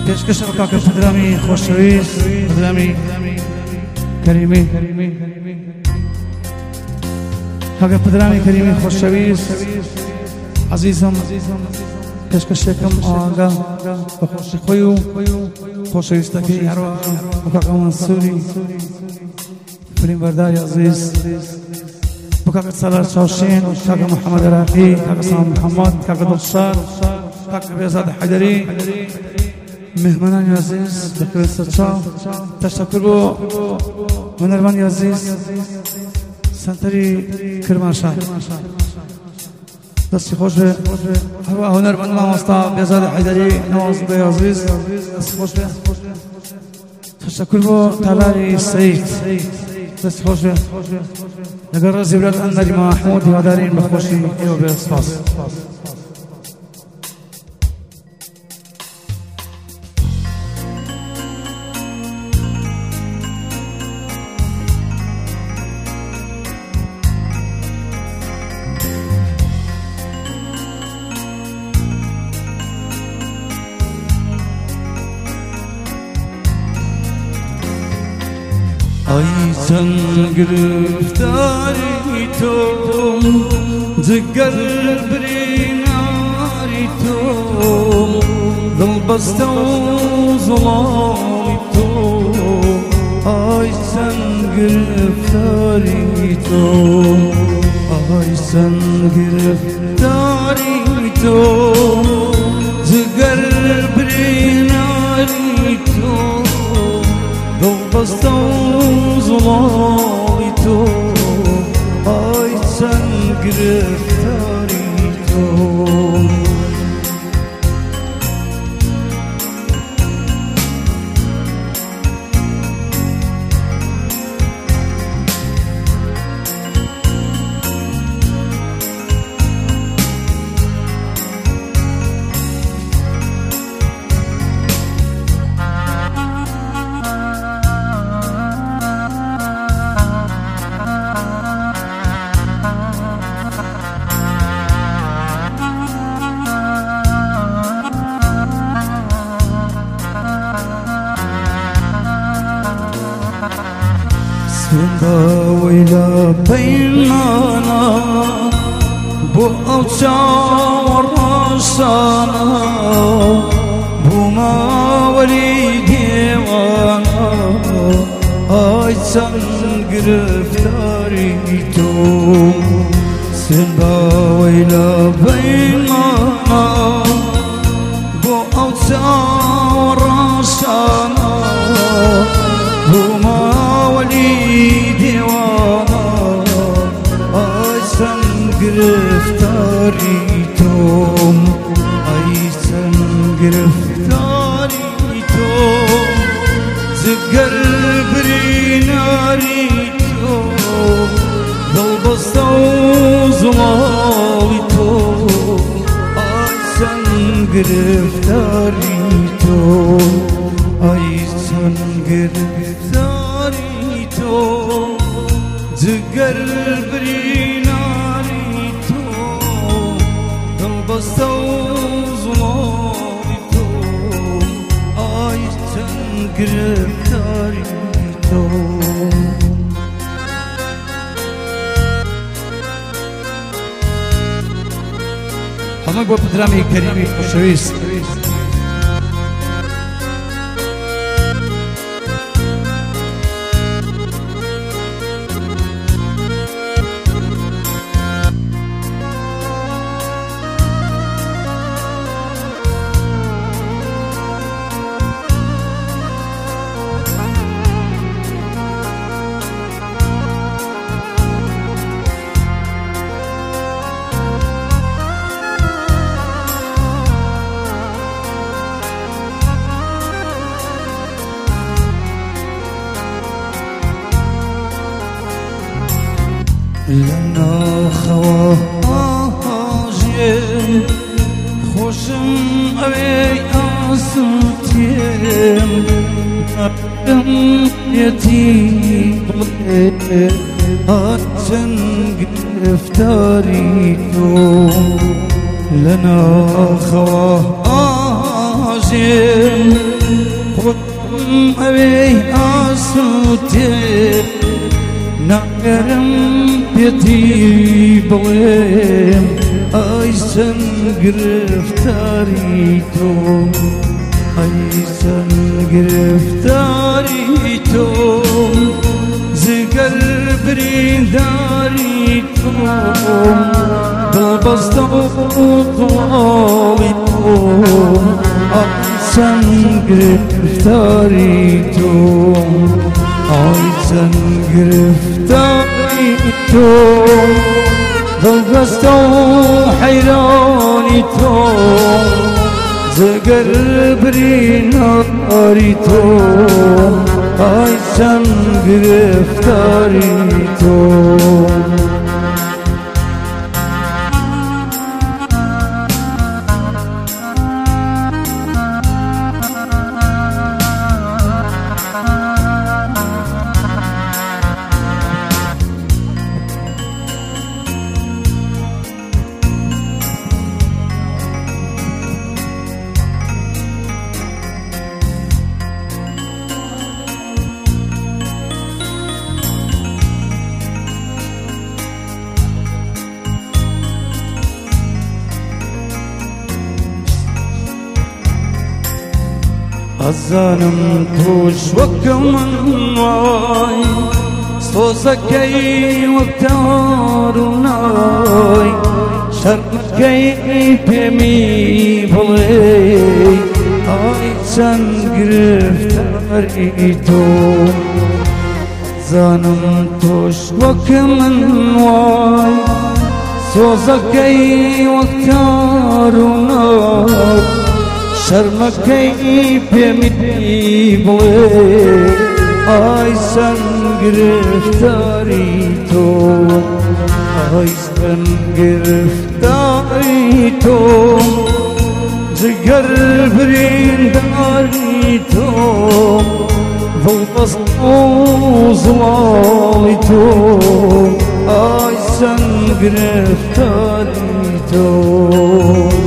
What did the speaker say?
کشکش کاک پدرامی خوشویست پدرامی کریمی کاک پدرامی کریمی خوشویست عزیزم کشکش کم آگا بخوش خویو خوشویسته که یارو کاک منصوری فیلم برداری عزیز کاک سالار چاوشین کاک محمد راقی کاک سام محمد کاک دلشار کاک بیزاد حیدری مهمانان عزیز دکتر سچا تشکر بو هنرمند عزیز سنتری کرمانشاه دستی خوش به هنرمند مامستا بیزاد حیدری نوازنده عزیز دستی خوش به تشکر بو تالاری سعید دستی خوش به لگر رازی برد اندری محمود یادارین بخوشی ایو به سپاس ای چن گرفتاری تو جگر بریناری تو دل بسته و ظلامی تو ای چن گرفتاری تو ای چن گرفتاری تو جگر بریناری تو دل بسته و ظلامی تو ای چن گرفتاری تو سندا ويلا بيننا بو أوشار رشانا بو ما وليدي وانا أي چن گرفتاری تو سندا ويلا بيننا بو أوشار رشانا بو ما وليدي وانا ای چن گرفتاری تو ای چن گرفتاری تو جگر بریناری تو دل بسته و ظلامی تو ای چن گرفتاری تو ای چن گرفتاری تو جگر بریناری تو دل بسته و ظلامی تو ای چن گرفتاری تو همه با پدرامی کریمی خوشویست لنا خواجم خوشم اوی آسوتیم نبدم یتیم آتن گرفتاری تو لنا خواجم خودم اوی آسوده نگرم بیتی بلیم ایسن گرفتاری تو ایسن گرفتاری تو زگر برینداری تو دل بسته و طوالی تو ایسن گرفتاری تو ایسن گرفتاری تو دل بسته و حیرانی تو زگر بریناری تو ایسن گرفتاری تو أزانم توش وكمن واي صوصكي وكتاروناي شرمكي بمي بلي آي سن گرفتاری تو زانم توش وكمن واي صوصكي وكتاروناي شرمكي بمي بلي ایسن گرفتاری تو ایسن گرفتاری تو جگر برینداری تو ولبس اوزوالی تو ایسن گرفتاری تو